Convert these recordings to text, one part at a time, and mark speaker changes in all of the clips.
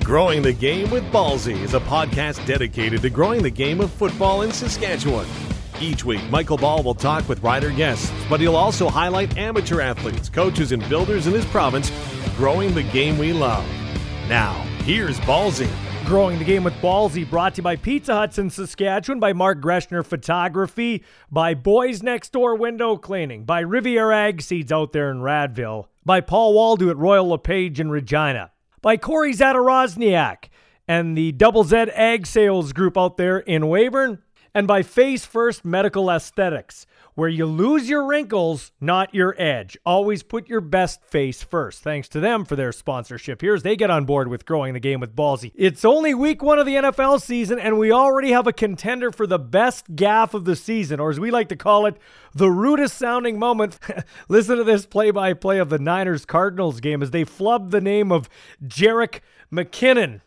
Speaker 1: Growing the Game with Ballsy is a podcast dedicated to growing the game of football in Saskatchewan. Each week, Michael Ball will talk with rider guests, but he'll also highlight amateur athletes, coaches, and builders in his province, growing the game we love. Now, here's Ballsy.
Speaker 2: Growing the Game with Ballsy, brought to you by Pizza Huts in Saskatchewan, by Mark Greshner Photography, by Boys Next Door Window Cleaning, by Riviera Ag Seeds out there in Radville, by Paul Waldo at Royal LePage in Regina, by Corey Zadarozniak and the Double Z Ag Sales Group out there in Weyburn, and by Face First Medical Aesthetics, where you lose your wrinkles, not your edge. Always put your best face first. Thanks to them for their sponsorship here as they get on board with Growing the Game with Ballsy. It's only week 1 of the NFL season, and we already have a contender for the best gaffe of the season, or as we like to call it, the rudest sounding moment. Listen to this play-by-play of the Niners-Cardinals game as they flub the name of Jerick McKinnon.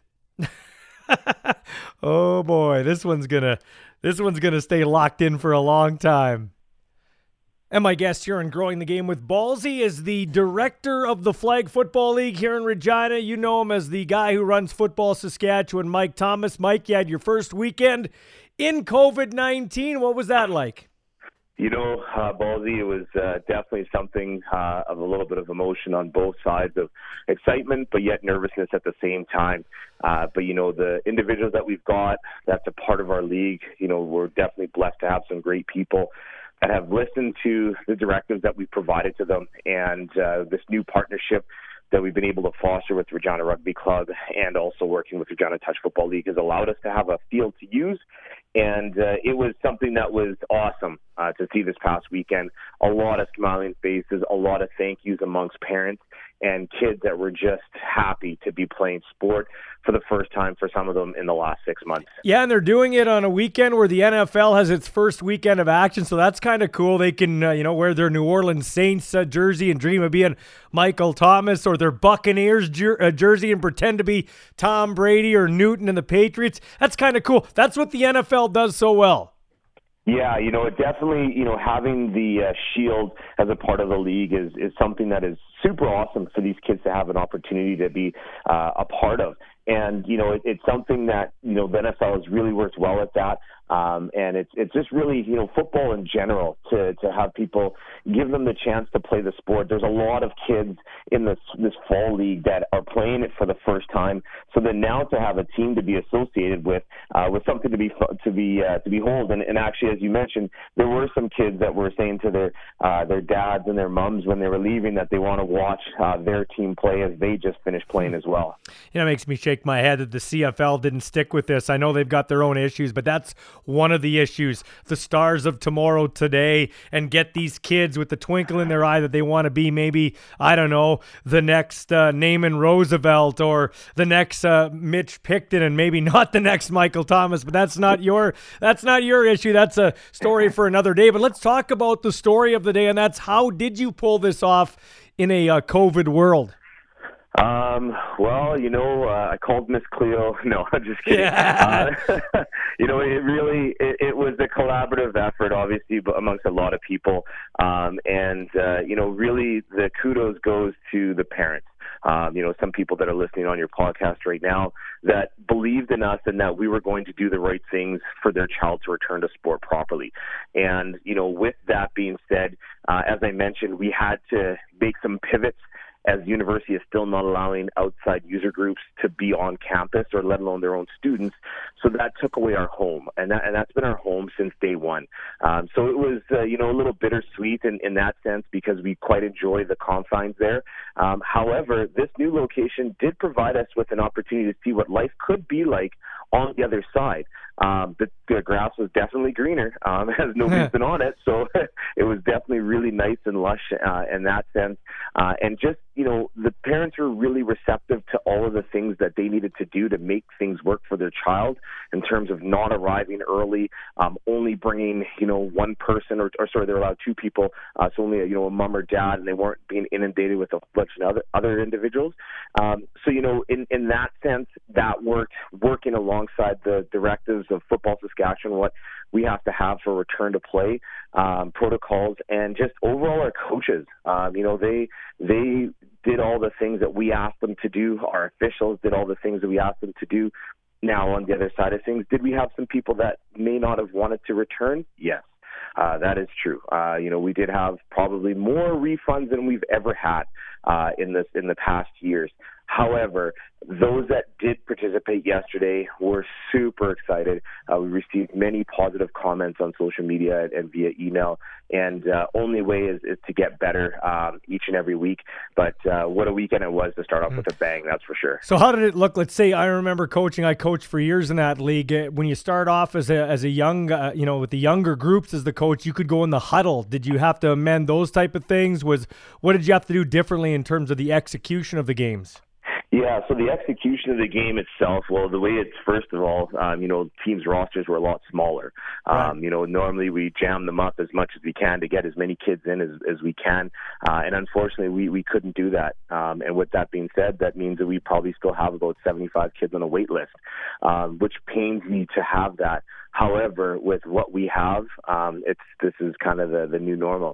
Speaker 2: Oh boy, this one's gonna stay locked in for a long time. And my guest here on Growing the Game with Ballsy is the director of the Flag Football League here in Regina. You know him as the guy who runs Football Saskatchewan, Mike Thomas. Mike, you had your first weekend in COVID-19. What was that like?
Speaker 3: You know, Ballsy, it was definitely something of a little bit of emotion on both sides of excitement, but yet nervousness at the same time. But, you know, the individuals that we've got, that's a part of our league, you know, we're definitely blessed to have some great people that have listened to the directives that we provided to them, and this new partnership that we've been able to foster with Regina Rugby Club and also working with Regina Touch Football League has allowed us to have a field to use. And it was something that was awesome to see this past weekend. A lot of smiling faces, a lot of thank yous amongst parents and kids that were just happy to be playing sport for the first time for some of them in the last 6 months.
Speaker 2: Yeah, and they're doing it on a weekend where the NFL has its first weekend of action, so that's kind of cool. They can, wear their New Orleans Saints jersey and dream of being Michael Thomas, or their Buccaneers jersey and pretend to be Tom Brady or Newton and the Patriots. That's kind of cool. That's what the NFL does so well.
Speaker 3: Yeah, you know, it definitely, having the Shield as a part of the league is something that is super awesome for these kids to have an opportunity to be a part of. And, it's something that, the NFL has really worked well at that. And it's just really, football in general to have people give them the chance to play the sport. There's a lot of kids in this fall league that are playing it for the first time. So then now to have a team to be associated with something to behold. And actually, as you mentioned, there were some kids that were saying to their dads and their moms when they were leaving that they want to watch their team play as they just finished playing as well.
Speaker 2: It makes me shake my head that the CFL didn't stick with this. I know they've got their own issues, but that's one of the issues. The stars of tomorrow today, and get these kids with the twinkle in their eye that they want to be maybe, I don't know, the next Naaman Roosevelt or the next Mitch Picton, and maybe not the next Michael Thomas, but that's not your issue. That's a story for another day. But let's talk about the story of the day, and that's how did you pull this off in a COVID world?
Speaker 3: I called Miss Cleo. No, I'm just kidding.
Speaker 2: Yeah.
Speaker 3: It was a collaborative effort, obviously, but amongst a lot of people. Really the kudos goes to the parents. Some people that are listening on your podcast right now that believed in us and that we were going to do the right things for their child to return to sport properly. And, with that being said, as I mentioned, we had to make some pivots as the university is still not allowing outside user groups to be on campus, or let alone their own students. So that took away our home, and that's been our home since day one. So it was, a little bittersweet in that sense, because we quite enjoy the confines there. However, this new location did provide us with an opportunity to see what life could be like on the other side. The grass was definitely greener, as nobody's been on it, so it was definitely really nice and lush in that sense. And just, the parents were really receptive to all of the things that they needed to do to make things work for their child, in terms of not arriving early, only bringing, one person, they're allowed 2 people, so only, a mom or dad, and they weren't being inundated with a bunch of other individuals. So, in that sense, that working alongside the directives of Football Saskatchewan, what we have to have for return to play protocols, and just overall our coaches. They did all the things that we asked them to do. Our officials did all the things that we asked them to do. Now, on the other side of things, did we have some people that may not have wanted to return? Yes. That is true. We did have probably more refunds than we've ever had in the past years. However, those that did participate yesterday were super excited. We received many positive comments on social media and via email, and only way is to get better each and every week. But what a weekend it was to start off with a bang, that's for sure.
Speaker 2: So how did it look? Let's say I remember coaching. I coached for years in that league. When you start off as a young, with the younger groups as the coach, you could go in the huddle. Did you have to amend those type of things? What did you have to do differently in terms of the execution of the games?
Speaker 3: Yeah, so the execution of the game itself, well, the way it's, first of all, teams' rosters were a lot smaller.
Speaker 2: Right.
Speaker 3: Normally we jam them up as much as we can to get as many kids in as we can, and unfortunately we couldn't do that. And with that being said, that means that we probably still have about 75 kids on a wait list, which pains me to have that. However, with what we have, this is kind of the new normal.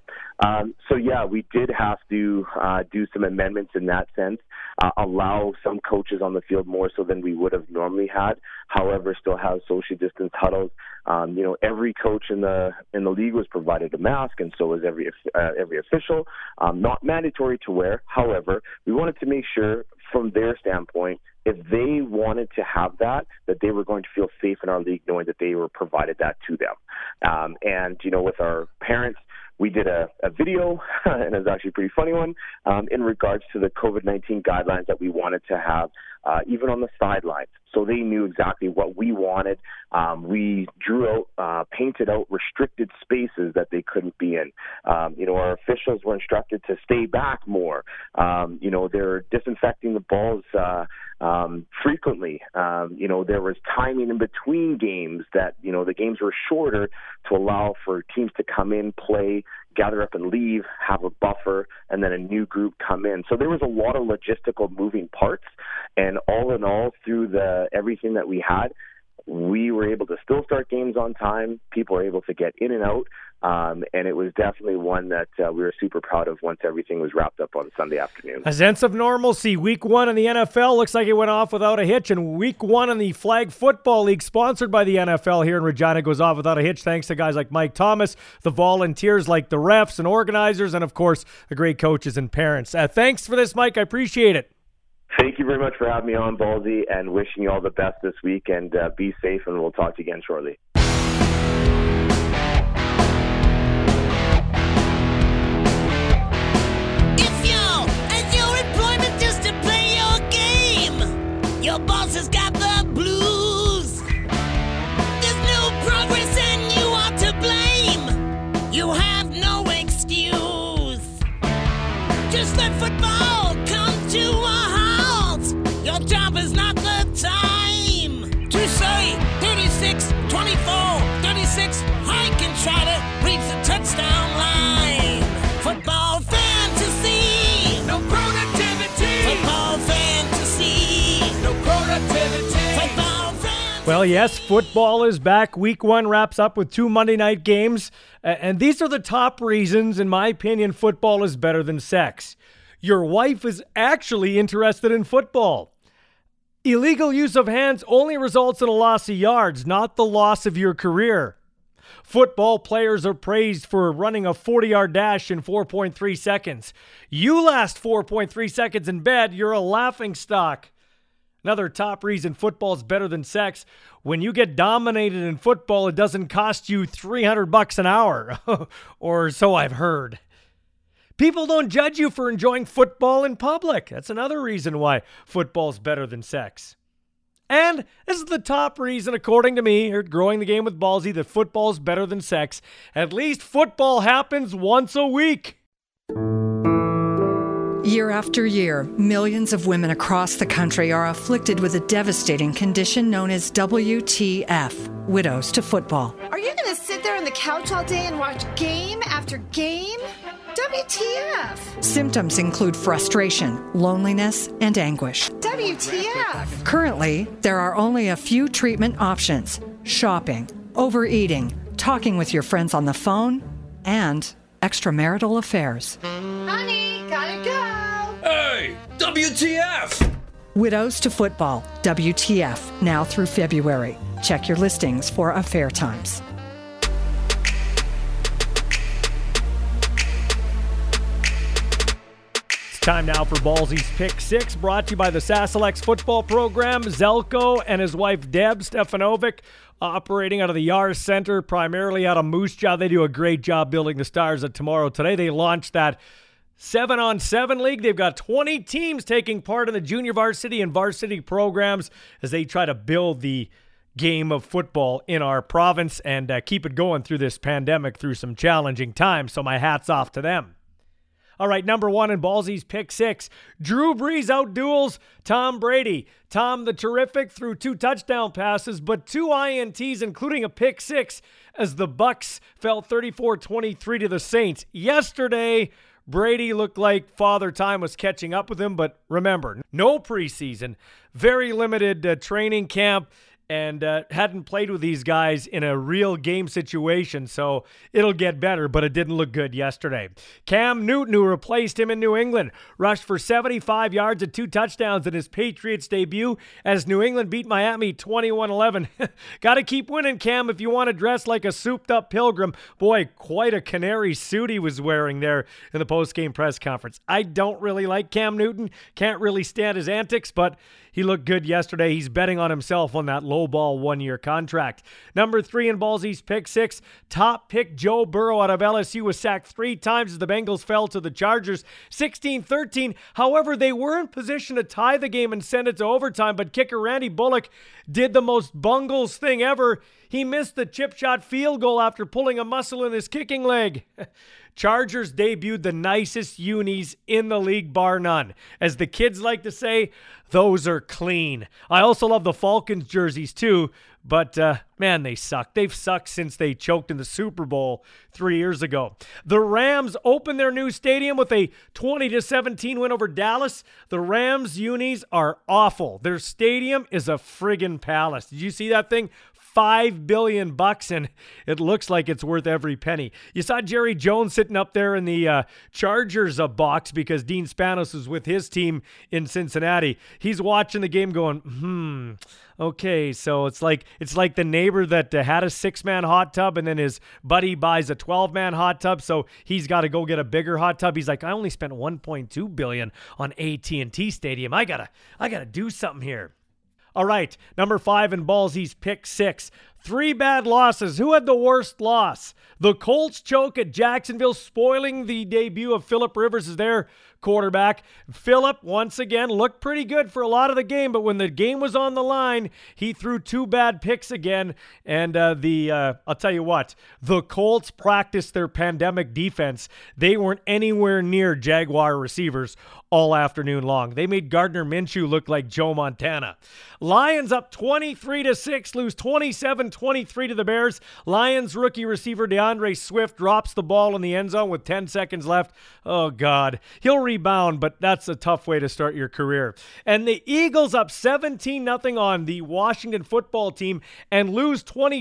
Speaker 3: We did have to do some amendments in that sense, allow some coaches on the field more so than we would have normally had. However, still have social distance huddles. Every coach in the league was provided a mask, and so was every official. Not mandatory to wear. However, we wanted to make sure, from their standpoint, if they wanted to have that they were going to feel safe in our league knowing that they were provided that to them. With our parents, we did a video, and it was actually a pretty funny one, in regards to the COVID-19 guidelines that we wanted to have, even on the sidelines. So they knew exactly what we wanted. We drew out, painted out restricted spaces that they couldn't be in. Our officials were instructed to stay back more. They're disinfecting the balls frequently. There was timing in between games that, the games were shorter to allow for teams to come in, play, gather up and leave, have a buffer, and then a new group come in. So there was a lot of logistical moving parts, and all in all, through everything that we had, we were able to still start games on time. People were able to get in and out, and it was definitely one that we were super proud of once everything was wrapped up on Sunday afternoon.
Speaker 2: A sense of normalcy. Week 1 in the NFL looks like it went off without a hitch, and Week 1 in the Flag Football League, sponsored by the NFL here in Regina, goes off without a hitch thanks to guys like Mike Thomas, the volunteers like the refs and organizers, and of course the great coaches and parents. Thanks for this, Mike. I appreciate it.
Speaker 3: Thank you very much for having me on, Ballsy, and wishing you all the best this week, and be safe, and we'll talk to you again shortly.
Speaker 4: If your employment just to play your game, your boss has got the blues. There's no progress and you are to blame. You have no excuse. Just let football come to a your job is not the time to say 36, 24, 36, hike and try to reach the touchdown line. Football fantasy, no productivity. Football fantasy, no productivity. Football fantasy.
Speaker 2: Well, yes, football is back. Week 1 wraps up with 2 Monday night games. And these are the top reasons, in my opinion, football is better than sex. Your wife is actually interested in football. Illegal use of hands only results in a loss of yards, not the loss of your career. Football players are praised for running a 40-yard dash in 4.3 seconds. You last 4.3 seconds in bed, you're a laughingstock. Another top reason football is better than sex: when you get dominated in football, it doesn't cost you $300 an hour, or so I've heard. People don't judge you for enjoying football in public. That's another reason why football's better than sex. And this is the top reason, according to me, here at Growing the Game with Ballsy, that football's better than sex. At least football happens once a week.
Speaker 5: Year after year, millions of women across the country are afflicted with a devastating condition known as WTF, Widows to Football.
Speaker 6: Are you going to sit there on the couch all day and watch game after game? WTF?
Speaker 5: Symptoms include frustration, loneliness, and anguish.
Speaker 6: WTF?
Speaker 5: Currently, there are only a few treatment options. shopping, overeating, talking with your friends on the phone, and extramarital affairs.
Speaker 6: Honey, gotta go.
Speaker 7: Hey, WTF!
Speaker 5: Widows to Football, WTF, now through February. Check your listings for affair times.
Speaker 2: Time now for Ballsy's Pick 6, brought to you by the Saselex football program. Zelko and his wife Deb Stefanovic, operating out of the Yars Center, primarily out of Moose Jaw. They do a great job building the Stars of Tomorrow. Today they launched that 7-on-7 league. They've got 20 teams taking part in the junior varsity and varsity programs as they try to build the game of football in our province and keep it going through this pandemic, through some challenging times. So my hat's off to them. All right, number 1 in Ballsy's Pick 6. Drew Brees outduels Tom Brady. Tom the Terrific threw 2 touchdown passes, but 2 INTs, including a pick 6, as the Bucs fell 34-23 to the Saints. Yesterday, Brady looked like Father Time was catching up with him, but remember, no preseason, very limited training camp, and hadn't played with these guys in a real game situation, so it'll get better, but it didn't look good yesterday. Cam Newton, who replaced him in New England, rushed for 75 yards and 2 touchdowns in his Patriots debut as New England beat Miami 21-11. Got to keep winning, Cam, if you want to dress like a souped-up pilgrim. Boy, quite a canary suit he was wearing there in the post-game press conference. I don't really like Cam Newton, can't really stand his antics, but he looked good yesterday. He's betting on himself on that low-ball 1-year contract. Number 3 in Ballsy's Pick 6, top pick Joe Burrow out of LSU was sacked 3 times as the Bengals fell to the Chargers 16-13. However, they were in position to tie the game and send it to overtime, but kicker Randy Bullock did the most Bungles thing ever. He missed the chip shot field goal after pulling a muscle in his kicking leg. Chargers debuted the nicest unis in the league, bar none. As the kids like to say, those are clean. I also love the Falcons jerseys too, but man, they suck. They've sucked since they choked in the Super Bowl 3 years ago. The Rams opened their new stadium with a 20-17 win over Dallas. The Rams unis are awful. Their stadium is a friggin' palace. Did you see that thing? $5 billion, and it looks like it's worth every penny. You saw Jerry Jones sitting up there in the Chargers box because Dean Spanos is with his team in Cincinnati. He's watching the game going, okay, so it's like the neighbor that had a 6-man hot tub and then his buddy buys a 12-man hot tub, so he's got to go get a bigger hot tub. He's like, I only spent $1.2 billion on AT&T Stadium. I gotta do something here. All right, number 5 in Ballsy's Pick 6. 3 bad losses. Who had the worst loss? The Colts choke at Jacksonville, spoiling the debut of Phillip Rivers as their quarterback. Phillip, once again, looked pretty good for a lot of the game, but when the game was on the line, he threw 2 bad picks again. And I'll tell you what, the Colts practiced their pandemic defense. They weren't anywhere near Jaguar receivers all afternoon long. They made Gardner Minshew look like Joe Montana. Lions up 23-6, lose 27-23 to the Bears. Lions rookie receiver DeAndre Swift drops the ball in the end zone with 10 seconds left. Oh, God. He'll rebound, but that's a tough way to start your career. And the Eagles up 17-0 on the Washington football team and lose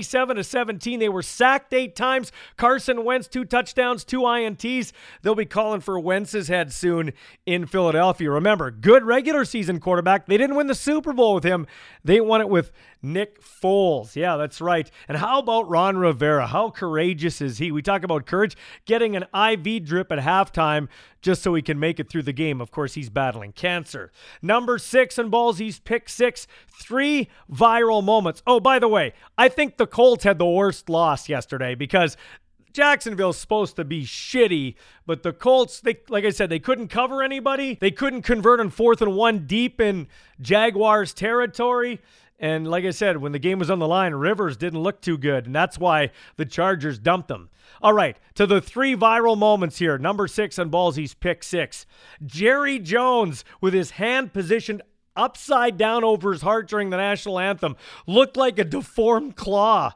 Speaker 2: 27-17. They were sacked 8 times. Carson Wentz, 2 touchdowns, 2 INTs. They'll be calling for Wentz's head soon in Philadelphia. Remember, good regular season quarterback. They didn't win the Super Bowl with him. They won it with Nick Foles. Yeah, that's right. And how about Ron Rivera? How courageous is he? We talk about courage. Getting an IV drip at halftime just so he can make it through the game. Of course, he's battling cancer. Number 6 in Ballsy's Pick 6. 3 viral moments. Oh, by the way, I think the Colts had the worst loss yesterday because Jacksonville's supposed to be shitty, but the Colts, like I said, they couldn't cover anybody. They couldn't convert on 4th and 1 deep in Jaguars territory. And like I said, when the game was on the line, Rivers didn't look too good, and that's why the Chargers dumped them. All right, to the 3 viral moments here. Number 6 on Ballsy's Pick 6. Jerry Jones, with his hand positioned upside down over his heart during the national anthem, looked like a deformed claw.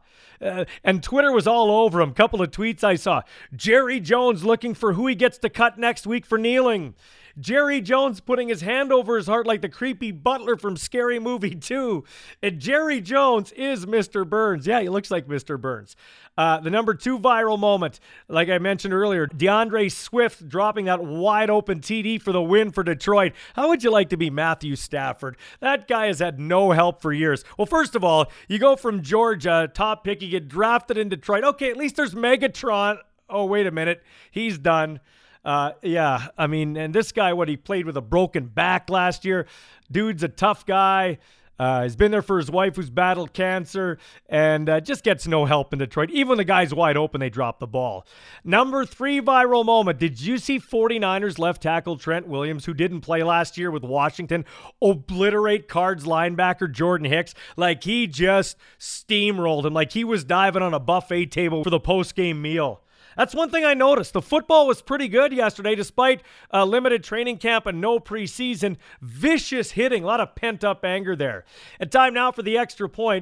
Speaker 2: And Twitter was all over him. Couple of tweets I saw. Jerry Jones looking for who he gets to cut next week for kneeling. Jerry Jones putting his hand over his heart like the creepy butler from Scary Movie 2. And Jerry Jones is Mr. Burns. Yeah, he looks like Mr. Burns. The number 2 viral moment, like I mentioned earlier, DeAndre Swift dropping that wide open TD for the win for Detroit. How would you like to be Matthew Stafford? That guy has had no help for years. Well, first of all, you go from Georgia, top pick, you get drafted in Detroit. Okay, at least there's Megatron. Oh, wait a minute. He's done. Yeah, I mean, and this guy, he played with a broken back last year. Dude's a tough guy. He's been there for his wife who's battled cancer and just gets no help in Detroit. Even when the guy's wide open, they drop the ball. Number 3 viral moment. Did you see 49ers left tackle Trent Williams, who didn't play last year with Washington, obliterate Cards linebacker Jordan Hicks? Like he just steamrolled him, like he was diving on a buffet table for the post-game meal. That's one thing I noticed. The football was pretty good yesterday, despite a limited training camp and no preseason. Vicious hitting, a lot of pent-up anger there. And time now for the extra point.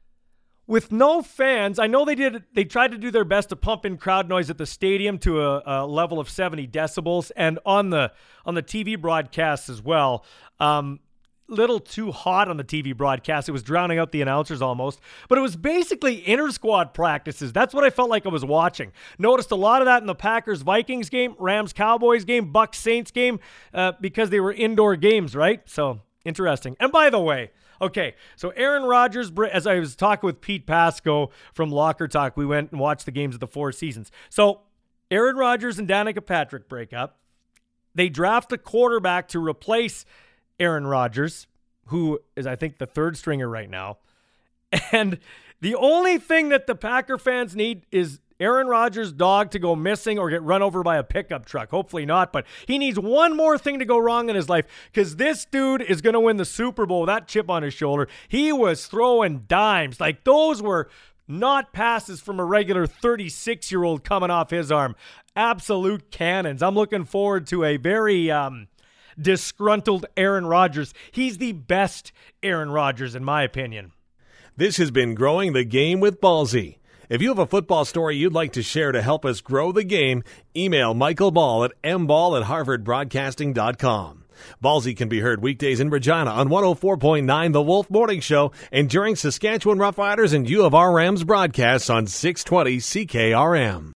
Speaker 2: With no fans, I know they tried to do their best to pump in crowd noise at the stadium to a level of 70 decibels, and on the TV broadcasts as well. Little too hot on the TV broadcast. It was drowning out the announcers almost. But it was basically inter-squad practices. That's what I felt like I was watching. Noticed a lot of that in the Packers-Vikings game, Rams-Cowboys game, Bucs-Saints game, because they were indoor games, right? So, interesting. And by the way, okay, so Aaron Rodgers, as I was talking with Pete Pasco from Locker Talk, we went and watched the games of the Four Seasons. So, Aaron Rodgers and Danica Patrick break up. They draft a quarterback to replace Aaron Rodgers, who is, I think, the third stringer right now. And the only thing that the Packer fans need is Aaron Rodgers' dog to go missing or get run over by a pickup truck. Hopefully not, but he needs one more thing to go wrong in his life because this dude is going to win the Super Bowl with that chip on his shoulder. He was throwing dimes. Like, those were not passes from a regular 36-year-old coming off his arm. Absolute cannons. I'm looking forward to a very disgruntled Aaron Rodgers. He's the best Aaron Rodgers, in my opinion.
Speaker 1: This has been Growing the Game with Ballsy. If you have a football story you'd like to share to help us grow the game, email Michael Ball at mball@harvardbroadcasting.com. Ballsy can be heard weekdays in Regina on 104.9 The Wolf Morning Show and during Saskatchewan Roughriders and U of R Rams broadcasts on 620 CKRM.